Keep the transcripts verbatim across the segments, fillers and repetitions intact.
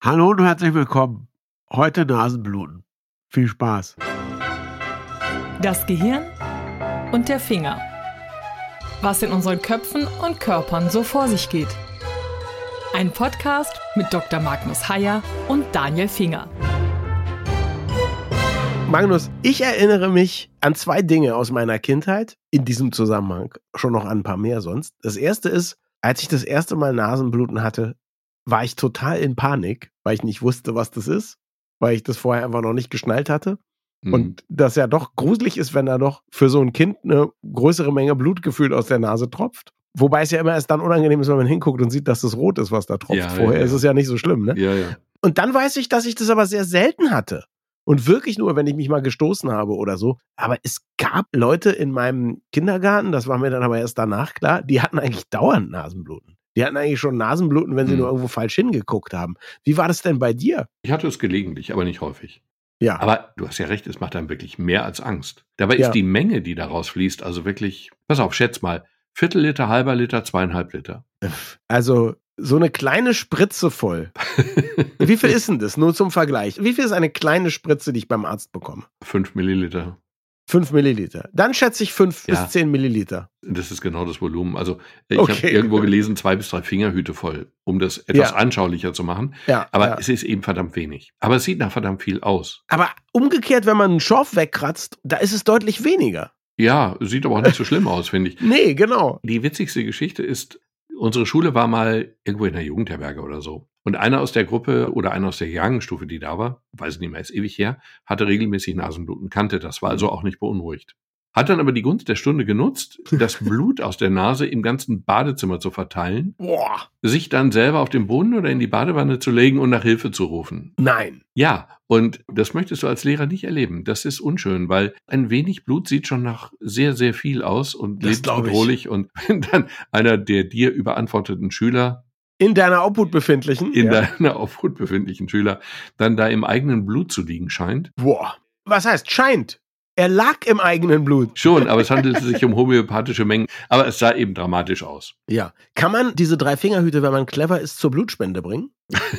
Hallo und herzlich willkommen. Heute Nasenbluten. Viel Spaß. Das Gehirn und der Finger. Was in unseren Köpfen und Körpern so vor sich geht. Ein Podcast mit Doktor Magnus Heyer und Daniel Finger. Magnus, ich erinnere mich an zwei Dinge aus meiner Kindheit in diesem Zusammenhang. Schon noch an ein paar mehr sonst. Das erste ist, als ich das erste Mal Nasenbluten hatte, war ich total in Panik, weil ich nicht wusste, was das ist, weil ich das vorher einfach noch nicht geschnallt hatte. Mhm. Und das ja doch gruselig ist, wenn da doch für so ein Kind eine größere Menge Blut gefühlt aus der Nase tropft. Wobei es ja immer erst dann unangenehm ist, wenn man hinguckt und sieht, dass das rot ist, was da tropft. Ja, vorher ja, ja. ist es ja nicht so schlimm, ne? Ja, ja. Und dann weiß ich, dass ich das aber sehr selten hatte. Und wirklich nur, wenn ich mich mal gestoßen habe oder so. Aber es gab Leute in meinem Kindergarten, das war mir dann aber erst danach klar, die hatten eigentlich dauernd Nasenbluten. Die hatten eigentlich schon Nasenbluten, wenn sie hm. nur irgendwo falsch hingeguckt haben. Wie war das denn bei dir? Ich hatte es gelegentlich, aber nicht häufig. Ja. Aber du hast ja recht, es macht einem wirklich mehr als Angst. Dabei Ja. ist die Menge, die daraus fließt, also wirklich, pass auf, schätz mal, Viertel Liter, halber Liter, zweieinhalb Liter. Also so eine kleine Spritze voll. Wie viel ist denn das? Nur zum Vergleich. Wie viel ist eine kleine Spritze, die ich beim Arzt bekomme? Fünf Milliliter. Fünf Milliliter. Dann schätze ich fünf Ja. bis zehn Milliliter. Das ist genau das Volumen. Also ich Okay. habe irgendwo gelesen, zwei bis drei Fingerhüte voll, um das etwas Ja. anschaulicher zu machen. Ja, Aber ja. es ist eben verdammt wenig. Aber es sieht nach verdammt viel aus. Aber umgekehrt, wenn man einen Schorf wegkratzt, da ist es deutlich weniger. Ja, sieht aber auch nicht so schlimm aus, finde ich. Nee, genau. Die witzigste Geschichte ist, unsere Schule war mal irgendwo in der Jugendherberge oder so. Und einer aus der Gruppe oder einer aus der Jahrgangsstufe, die da war, weiß ich nicht mehr, ist ewig her, hatte regelmäßig Nasenbluten, kannte das, war also auch nicht beunruhigt. Hat dann aber die Gunst der Stunde genutzt, das Blut aus der Nase im ganzen Badezimmer zu verteilen, Boah. sich dann selber auf den Boden oder in die Badewanne zu legen und nach Hilfe zu rufen. Nein. Ja, und das möchtest du als Lehrer nicht erleben. Das ist unschön, weil ein wenig Blut sieht schon nach sehr, sehr viel aus und Das glaub ich. lebensbedrohlich. Und wenn dann einer der dir überantworteten Schüler, In deiner Obhut befindlichen? in Ja. deiner Obhut befindlichen Schüler, dann da im eigenen Blut zu liegen scheint. Boah. Was heißt scheint? Er lag im eigenen Blut. Schon, aber es handelte sich um homöopathische Mengen. Aber es sah eben dramatisch aus. Ja. Kann man diese drei Fingerhüte, wenn man clever ist, zur Blutspende bringen?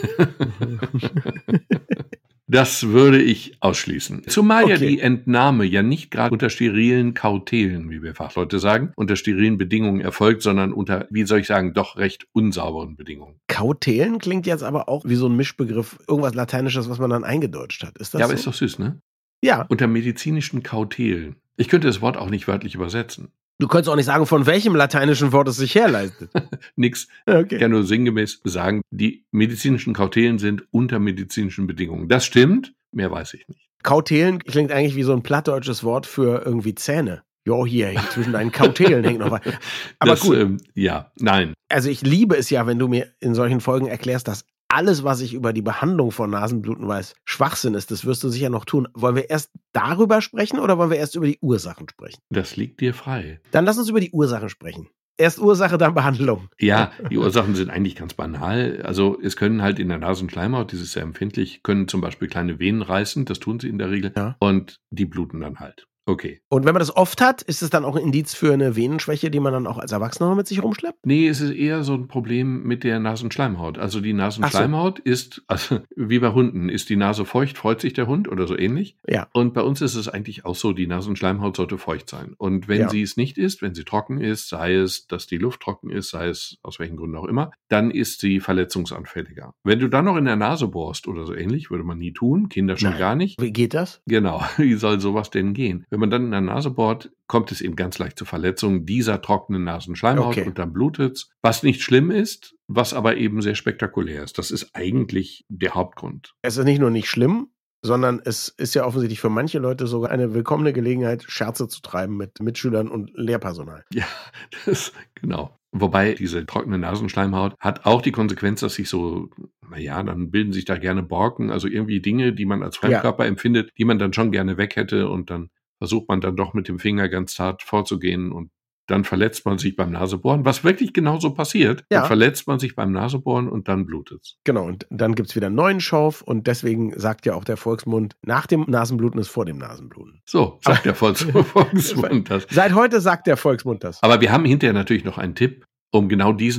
Das würde ich ausschließen. Zumal ja Okay. die Entnahme ja nicht gerade unter sterilen Kautelen, wie wir Fachleute sagen, unter sterilen Bedingungen erfolgt, sondern unter, wie soll ich sagen, doch recht unsauberen Bedingungen. Kautelen klingt jetzt aber auch wie so ein Mischbegriff, irgendwas Lateinisches, was man dann eingedeutscht hat. Ist das Ja, aber so? ist doch süß, ne? Ja. Unter medizinischen Kautelen. Ich könnte das Wort auch nicht wörtlich übersetzen. Du könntest auch nicht sagen, von welchem lateinischen Wort es sich herleitet. Nix. Okay. Ich kann nur sinngemäß sagen, die medizinischen Kautelen sind unter medizinischen Bedingungen. Das stimmt, mehr weiß ich nicht. Kautelen klingt eigentlich wie so ein plattdeutsches Wort für irgendwie Zähne. Jo, hier, zwischen deinen Kautelen hängt noch was. Aber das, gut. Ähm, ja, nein. Also ich liebe es ja, wenn du mir in solchen Folgen erklärst, dass alles, was ich über die Behandlung von Nasenbluten weiß, Schwachsinn ist. Das wirst du sicher noch tun. Wollen wir erst darüber sprechen oder wollen wir erst über die Ursachen sprechen? Das liegt dir frei. Dann lass uns über die Ursachen sprechen. Erst Ursache, dann Behandlung. Ja, die Ursachen sind eigentlich ganz banal. Also es können halt in der Nasenschleimhaut, die ist sehr empfindlich, können zum Beispiel kleine Venen reißen, das tun sie in der Regel, Ja. und die bluten dann halt. Okay. Und wenn man das oft hat, ist es dann auch ein Indiz für eine Venenschwäche, die man dann auch als Erwachsener noch mit sich rumschleppt? Nee, es ist eher so ein Problem mit der Nasenschleimhaut. Also die Nasenschleimhaut ist, also wie bei Hunden, ist die Nase feucht, freut sich der Hund oder so ähnlich. Ja. Und bei uns ist es eigentlich auch so, die Nasenschleimhaut sollte feucht sein. Und wenn Ja. sie es nicht ist, wenn sie trocken ist, sei es, dass die Luft trocken ist, sei es aus welchen Gründen auch immer, dann ist sie verletzungsanfälliger. Wenn du dann noch in der Nase bohrst oder so ähnlich, würde man nie tun, Kinder schon Nein. gar nicht. Wie geht das? Genau, wie soll sowas denn gehen? Wenn man dann in der Nase bohrt, kommt es eben ganz leicht zu Verletzungen dieser trockenen Nasenschleimhaut Okay. und dann blutet's, was nicht schlimm ist, was aber eben sehr spektakulär ist. Das ist eigentlich der Hauptgrund. Es ist nicht nur nicht schlimm, sondern es ist ja offensichtlich für manche Leute sogar eine willkommene Gelegenheit, Scherze zu treiben mit Mitschülern und Lehrpersonal. Ja, das, genau. Wobei diese trockene Nasenschleimhaut hat auch die Konsequenz, dass sich so, naja, dann bilden sich da gerne Borken, also irgendwie Dinge, die man als Fremdkörper empfindet, die man dann schon gerne weg hätte, und dann versucht man dann doch mit dem Finger ganz zart vorzugehen und dann verletzt man sich beim Nasebohren, was wirklich genauso passiert. Ja. Dann verletzt man sich beim Nasebohren und dann blutet's. Genau, und dann gibt's wieder einen neuen Schauf und deswegen sagt ja auch der Volksmund, nach dem Nasenbluten ist vor dem Nasenbluten. So, sagt der Volks- Volksmund das. Seit heute sagt der Volksmund das. Aber wir haben hinterher natürlich noch einen Tipp, um genau diesen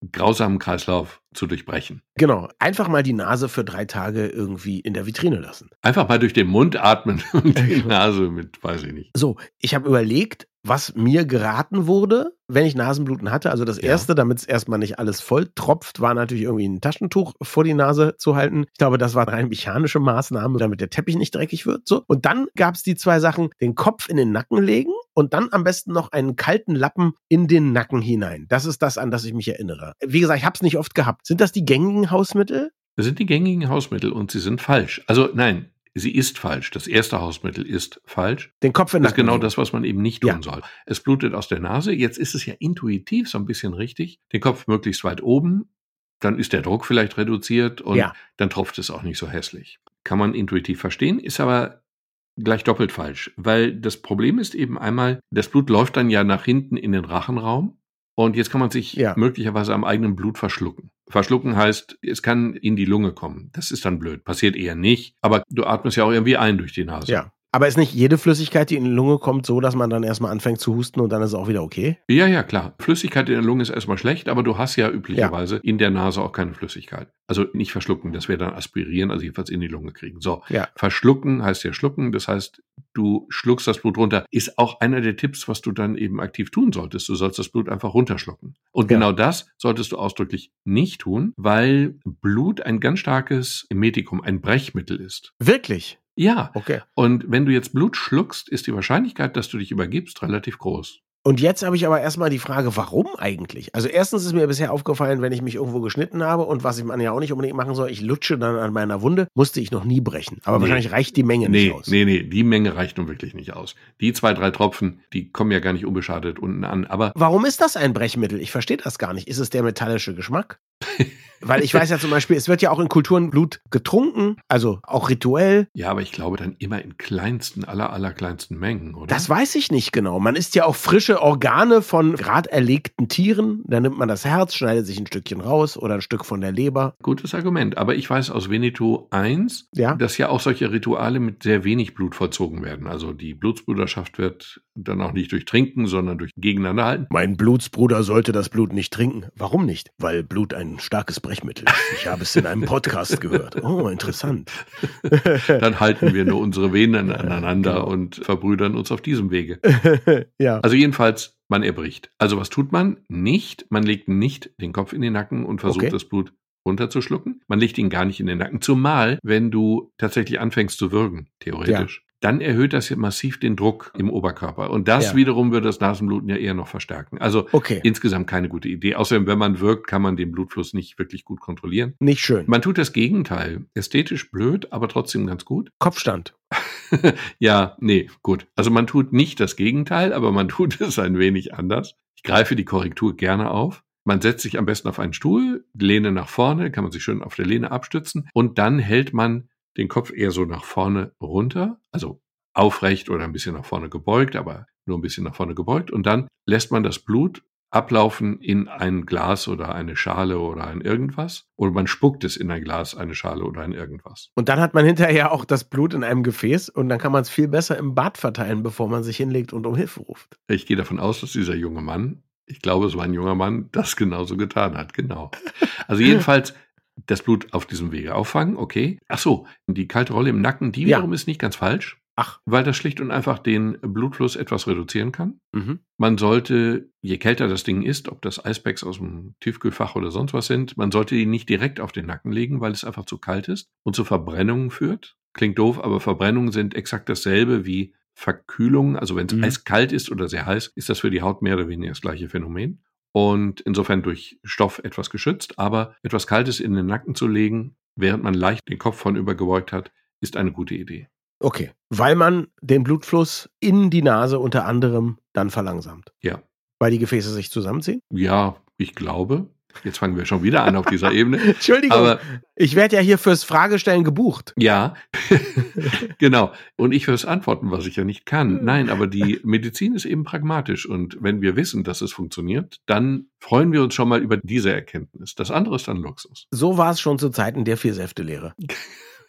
grausamen Kreislauf zu durchbrechen. Genau, einfach mal die Nase für drei Tage irgendwie in der Vitrine lassen. Einfach mal durch den Mund atmen und die Nase mit, weiß ich nicht. So, ich habe überlegt, was mir geraten wurde, wenn ich Nasenbluten hatte. Also das Ja. Erste, damit es erstmal nicht alles voll tropft, war natürlich irgendwie ein Taschentuch vor die Nase zu halten. Ich glaube, das war eine rein mechanische Maßnahme, damit der Teppich nicht dreckig wird. So. Und dann gab es die zwei Sachen, den Kopf in den Nacken legen und dann am besten noch einen kalten Lappen in den Nacken hinein. Das ist das, an das ich mich erinnere. Wie gesagt, ich habe es nicht oft gehabt. Sind das die gängigen Hausmittel? Das sind die gängigen Hausmittel und sie sind falsch. Also nein, sie ist falsch. Das erste Hausmittel ist falsch. Den Kopf in den Das ist Nacken genau legen. das, was man eben nicht tun Ja. soll. Es blutet aus der Nase. Jetzt ist es ja intuitiv so ein bisschen richtig. Den Kopf möglichst weit oben. Dann ist der Druck vielleicht reduziert und Ja. dann tropft es auch nicht so hässlich. Kann man intuitiv verstehen, ist aber gleich doppelt falsch. Weil das Problem ist eben einmal, das Blut läuft dann ja nach hinten in den Rachenraum. Und jetzt kann man sich Ja. möglicherweise am eigenen Blut verschlucken. Verschlucken heißt, es kann in die Lunge kommen. Das ist dann blöd. Passiert eher nicht. Aber du atmest ja auch irgendwie ein durch die Nase. Ja. Aber ist nicht jede Flüssigkeit, die in die Lunge kommt, so, dass man dann erstmal anfängt zu husten und dann ist es auch wieder okay? Ja, ja, klar. Flüssigkeit in der Lunge ist erstmal schlecht, aber du hast ja üblicherweise in der Nase auch keine Flüssigkeit. Also nicht verschlucken, das wäre dann aspirieren, also jedenfalls in die Lunge kriegen. So, Ja. verschlucken heißt ja schlucken, das heißt, du schluckst das Blut runter. Ist auch einer der Tipps, was du dann eben aktiv tun solltest. Du sollst das Blut einfach runterschlucken. Und Ja. genau das solltest du ausdrücklich nicht tun, weil Blut ein ganz starkes Emetikum, ein Brechmittel ist. Wirklich? Ja, Okay. und wenn du jetzt Blut schluckst, ist die Wahrscheinlichkeit, dass du dich übergibst, relativ groß. Und jetzt habe ich aber erstmal die Frage, warum eigentlich? Also erstens ist mir bisher aufgefallen, wenn ich mich irgendwo geschnitten habe und was man ja auch nicht unbedingt machen soll, ich lutsche dann an meiner Wunde, musste ich noch nie brechen. Aber Nee. wahrscheinlich reicht die Menge Nee, nicht aus. nee, nee, die Menge reicht nun wirklich nicht aus. Die zwei, drei Tropfen, die kommen ja gar nicht unbeschadet unten an. Aber Warum ist das ein Brechmittel? Ich verstehe das gar nicht. Ist es der metallische Geschmack? Weil ich weiß ja zum Beispiel, es wird ja auch in Kulturen Blut getrunken, also auch rituell. ja, aber ich glaube dann immer in kleinsten, aller, aller kleinsten Mengen, oder? Das weiß ich nicht genau. Man isst ja auch frische Organe von gerade erlegten Tieren. Da nimmt man das Herz, schneidet sich ein Stückchen raus oder ein Stück von der Leber. Gutes Argument. Aber ich weiß aus Veneto eins, Ja. dass ja auch solche Rituale mit sehr wenig Blut vollzogen werden. Also die Blutsbruderschaft wird dann auch nicht durch Trinken, sondern durch Gegeneinanderhalten. Mein Blutsbruder sollte das Blut nicht trinken. Warum nicht? Weil Blut ein starkes Brechmittel ist. Ich habe es in einem Podcast gehört. Oh, interessant. Dann halten wir nur unsere Venen aneinander Genau. und verbrüdern uns auf diesem Wege. Ja. Also jedenfalls, man erbricht. Also was tut man? Nicht, man legt nicht den Kopf in den Nacken und versucht Okay. das Blut runterzuschlucken. Man legt ihn gar nicht in den Nacken. Zumal, wenn du tatsächlich anfängst zu würgen, theoretisch, dann erhöht das ja massiv den Druck im Oberkörper. Und das Ja. wiederum wird das Nasenbluten ja eher noch verstärken. Also Okay. insgesamt keine gute Idee. Außerdem, wenn man wirkt, kann man den Blutfluss nicht wirklich gut kontrollieren. Nicht schön. Man tut das Gegenteil. Ästhetisch blöd, aber trotzdem ganz gut. Kopfstand. Ja, nee, gut. Also man tut nicht das Gegenteil, aber man tut es ein wenig anders. Ich greife die Korrektur gerne auf. Man setzt sich am besten auf einen Stuhl, Lehne nach vorne, kann man sich schön auf der Lehne abstützen und dann hält man den Kopf eher so nach vorne runter, also aufrecht oder ein bisschen nach vorne gebeugt, aber nur ein bisschen nach vorne gebeugt und dann lässt man das Blut ablaufen in ein Glas oder eine Schale oder ein irgendwas oder man spuckt es in ein Glas, eine Schale oder ein irgendwas. Und dann hat man hinterher auch das Blut in einem Gefäß und dann kann man es viel besser im Bad verteilen, bevor man sich hinlegt und um Hilfe ruft. Ich gehe davon aus, dass dieser junge Mann, ich glaube, es war ein junger Mann, das genauso getan hat, genau. Also jedenfalls das Blut auf diesem Wege auffangen, okay. Ach so, die kalte Rolle im Nacken, die Ja. wiederum ist nicht ganz falsch, Ach. weil das schlicht und einfach den Blutfluss etwas reduzieren kann. Mhm. Man sollte, je kälter das Ding ist, ob das Eispacks aus dem Tiefkühlfach oder sonst was sind, man sollte die nicht direkt auf den Nacken legen, weil es einfach zu kalt ist und zu Verbrennungen führt. Klingt doof, aber Verbrennungen sind exakt dasselbe wie Verkühlung. Also wenn es Mhm. eiskalt ist oder sehr heiß, ist das für die Haut mehr oder weniger das gleiche Phänomen. Und insofern durch Stoff etwas geschützt, aber etwas Kaltes in den Nacken zu legen, während man leicht den Kopf vornüber gebeugt hat, ist eine gute Idee. Okay. Weil man den Blutfluss in die Nase unter anderem dann verlangsamt. Ja. Weil die Gefäße sich zusammenziehen? Ja, ich glaube. Jetzt fangen wir schon wieder an auf dieser Ebene. Entschuldigung, Aber ich werde ja hier fürs Fragestellen gebucht. ja, genau. Und ich fürs Antworten, was ich ja nicht kann. Nein, aber die Medizin ist eben pragmatisch. Und wenn wir wissen, dass es funktioniert, dann freuen wir uns schon mal über diese Erkenntnis. Das andere ist dann Luxus. So war es schon zu Zeiten der Viersäftelehre.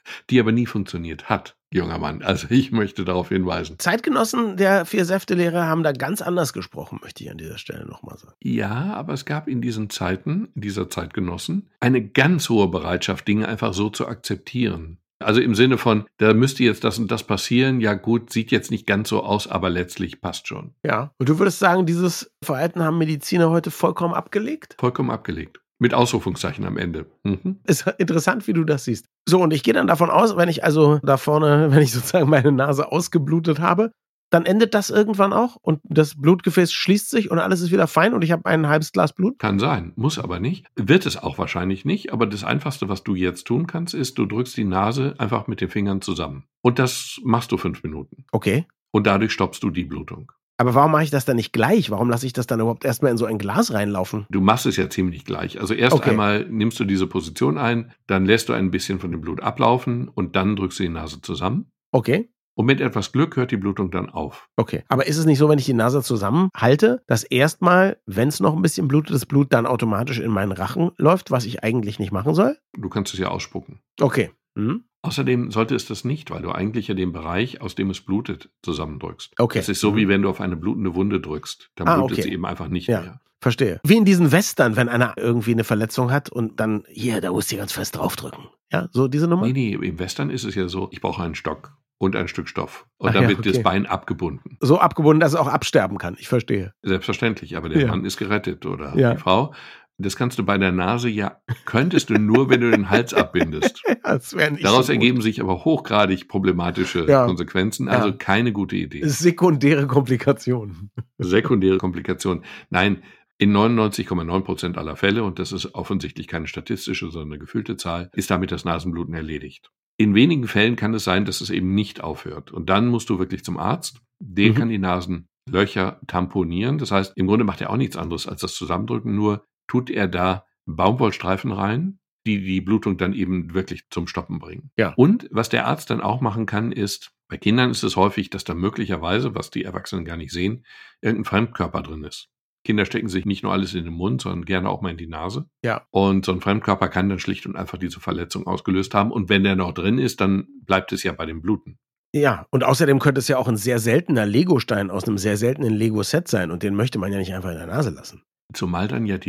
die aber nie funktioniert hat, junger Mann. Also ich möchte darauf hinweisen. Zeitgenossen der Vier-Säfte-Lehre haben da ganz anders gesprochen, möchte ich an dieser Stelle nochmal sagen. Ja, aber es gab in diesen Zeiten, in dieser Zeitgenossen, eine ganz hohe Bereitschaft, Dinge einfach so zu akzeptieren. Also im Sinne von, da müsste jetzt das und das passieren. Ja gut, sieht jetzt nicht ganz so aus, aber letztlich passt schon. Ja, und du würdest sagen, dieses Verhalten haben Mediziner heute vollkommen abgelegt? Vollkommen abgelegt. Mit Ausrufungszeichen am Ende. Mhm. Ist interessant, wie du das siehst. So, und ich gehe dann davon aus, wenn ich also da vorne, wenn ich sozusagen meine Nase ausgeblutet habe, dann endet das irgendwann auch und das Blutgefäß schließt sich und alles ist wieder fein und ich habe ein halbes Glas Blut? Kann sein, muss aber nicht. Wird es auch wahrscheinlich nicht, aber das Einfachste, was du jetzt tun kannst, ist, du drückst die Nase einfach mit den Fingern zusammen. Und das machst du fünf Minuten. Okay. Und dadurch stoppst du die Blutung. Aber warum mache ich das dann nicht gleich? Warum lasse ich das dann überhaupt erstmal in so ein Glas reinlaufen? Du machst es ja ziemlich gleich. Also erst okay. einmal nimmst du diese Position ein, dann lässt du ein bisschen von dem Blut ablaufen und dann drückst du die Nase zusammen. Okay. Und mit etwas Glück hört die Blutung dann auf. Okay, aber ist es nicht so, wenn ich die Nase zusammenhalte, dass erstmal, wenn es noch ein bisschen blutet, das Blut dann automatisch in meinen Rachen läuft, was ich eigentlich nicht machen soll? Du kannst es ja ausspucken. Okay. Mhm. Außerdem sollte es das nicht, weil du eigentlich ja den Bereich, aus dem es blutet, zusammendrückst. Okay. Das ist so, mhm. wie wenn du auf eine blutende Wunde drückst. Dann ah, blutet okay. sie eben einfach nicht ja. mehr. Verstehe. Wie in diesen Western, wenn einer irgendwie eine Verletzung hat und dann, hier, da musst du ganz fest draufdrücken. Ja, so diese Nummer? Nee, nee, im Western ist es ja so, ich brauche einen Stock und ein Stück Stoff. Und Ach dann ja, wird okay. das Bein abgebunden. So abgebunden, dass es auch absterben kann. Ich verstehe. Selbstverständlich, aber der ja. Mann ist gerettet oder ja. die Frau. Das kannst du bei der Nase ja, könntest du nur, wenn du den Hals abbindest. ja, das wäre nicht Daraus so ergeben sich aber hochgradig problematische ja. Konsequenzen, also ja. keine gute Idee. Sekundäre Komplikationen. Sekundäre Komplikationen. Nein, in neunundneunzig Komma neun Prozent aller Fälle, und das ist offensichtlich keine statistische, sondern eine gefühlte Zahl, ist damit das Nasenbluten erledigt. In wenigen Fällen kann es sein, dass es eben nicht aufhört. Und dann musst du wirklich zum Arzt. Der mhm. kann die Nasenlöcher tamponieren. Das heißt, im Grunde macht er auch nichts anderes als das Zusammendrücken, nur tut er da Baumwollstreifen rein, die die Blutung dann eben wirklich zum Stoppen bringen. Ja. Und was der Arzt dann auch machen kann, ist, bei Kindern ist es häufig, dass da möglicherweise, was die Erwachsenen gar nicht sehen, irgendein Fremdkörper drin ist. Kinder stecken sich nicht nur alles in den Mund, sondern gerne auch mal in die Nase. Ja. Und so ein Fremdkörper kann dann schlicht und einfach diese Verletzung ausgelöst haben. Und wenn der noch drin ist, dann bleibt es ja bei dem Bluten. Ja, und außerdem könnte es ja auch ein sehr seltener Legostein aus einem sehr seltenen Lego-Set sein. Und den möchte man ja nicht einfach in der Nase lassen. Zumal dann ja die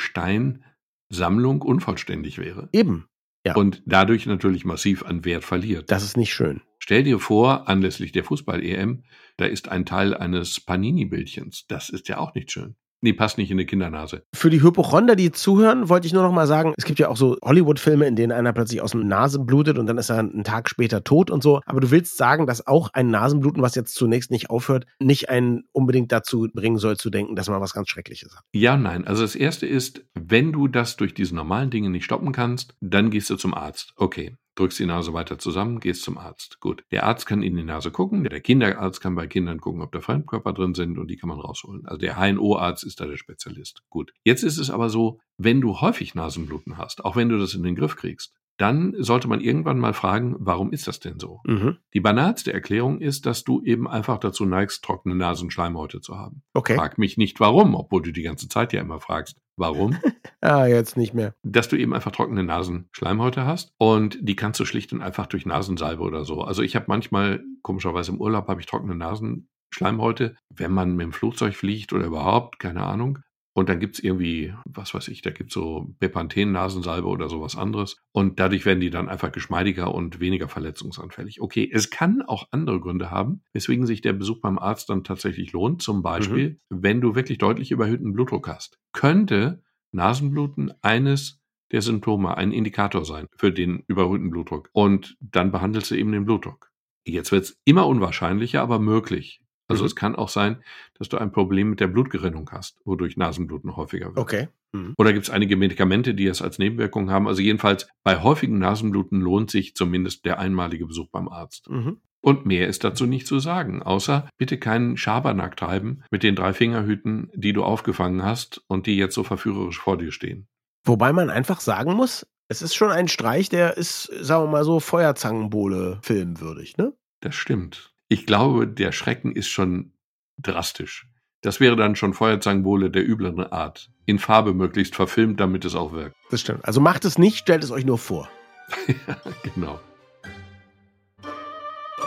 Lego-Stein-Sammlung unvollständig wäre. Eben, ja. Und dadurch natürlich massiv an Wert verliert. Das ist nicht schön. Stell dir vor, anlässlich der Fußball-E M, da ist ein Teil eines Panini-Bildchens. Das ist ja auch nicht schön. Nee, passt nicht in die Kindernase. Für die Hypochonder, die zuhören, wollte ich nur noch mal sagen, es gibt ja auch so Hollywood-Filme, in denen einer plötzlich aus dem Nase blutet und dann ist er einen Tag später tot und so. Aber du willst sagen, dass auch ein Nasenbluten, was jetzt zunächst nicht aufhört, nicht einen unbedingt dazu bringen soll, zu denken, dass man was ganz Schreckliches hat. Ja, nein. Also das Erste ist, wenn du das durch diese normalen Dinge nicht stoppen kannst, dann gehst du zum Arzt. Okay. Drückst die Nase weiter zusammen, gehst zum Arzt. Gut. Der Arzt kann in die Nase gucken. Der Kinderarzt kann bei Kindern gucken, ob da Fremdkörper drin sind und die kann man rausholen. Also der H N O-Arzt ist da der Spezialist. Gut. Jetzt ist es aber so, wenn du häufig Nasenbluten hast, auch wenn du das in den Griff kriegst, dann sollte man irgendwann mal fragen, warum ist das denn so? Mhm. Die banalste Erklärung ist, dass du eben einfach dazu neigst, trockene Nasenschleimhäute zu haben. Okay. Frag mich nicht warum, obwohl du die ganze Zeit ja immer fragst. Warum? ah, jetzt nicht mehr. Dass du eben einfach trockene Nasenschleimhäute hast und die kannst du schlicht und einfach durch Nasensalbe oder so. Also ich habe manchmal, komischerweise im Urlaub, habe ich trockene Nasenschleimhäute, wenn man mit dem Flugzeug fliegt oder überhaupt, keine Ahnung. Und dann gibt's irgendwie, was weiß ich, da gibt's so Bepanthen-Nasensalbe oder sowas anderes. Und dadurch werden die dann einfach geschmeidiger und weniger verletzungsanfällig. Okay, es kann auch andere Gründe haben, weswegen sich der Besuch beim Arzt dann tatsächlich lohnt. Zum Beispiel, mhm. wenn du wirklich deutlich überhöhten Blutdruck hast, könnte Nasenbluten eines der Symptome, ein Indikator sein für den überhöhten Blutdruck. Und dann behandelst du eben den Blutdruck. Jetzt wird's immer unwahrscheinlicher, aber möglich. Also mhm. es kann auch sein, dass du ein Problem mit der Blutgerinnung hast, wodurch Nasenbluten häufiger wird. Okay. Mhm. Oder gibt es einige Medikamente, die es als Nebenwirkung haben. Also jedenfalls bei häufigen Nasenbluten lohnt sich zumindest der einmalige Besuch beim Arzt. Mhm. Und mehr ist dazu nicht zu sagen, außer bitte keinen Schabernack treiben mit den drei Fingerhüten, die du aufgefangen hast und die jetzt so verführerisch vor dir stehen. Wobei man einfach sagen muss, es ist schon ein Streich, der ist, sagen wir mal so, Feuerzangenbowle filmwürdig, ne? Das stimmt. Ich glaube, der Schrecken ist schon drastisch. Das wäre dann schon Feuerzangenbowle der übleren Art. In Farbe möglichst verfilmt, damit es auch wirkt. Das stimmt. Also macht es nicht, stellt es euch nur vor. Ja, genau.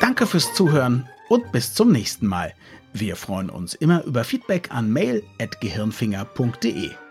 Danke fürs Zuhören und bis zum nächsten Mal. Wir freuen uns immer über Feedback an mail at gehirnfinger punkt de.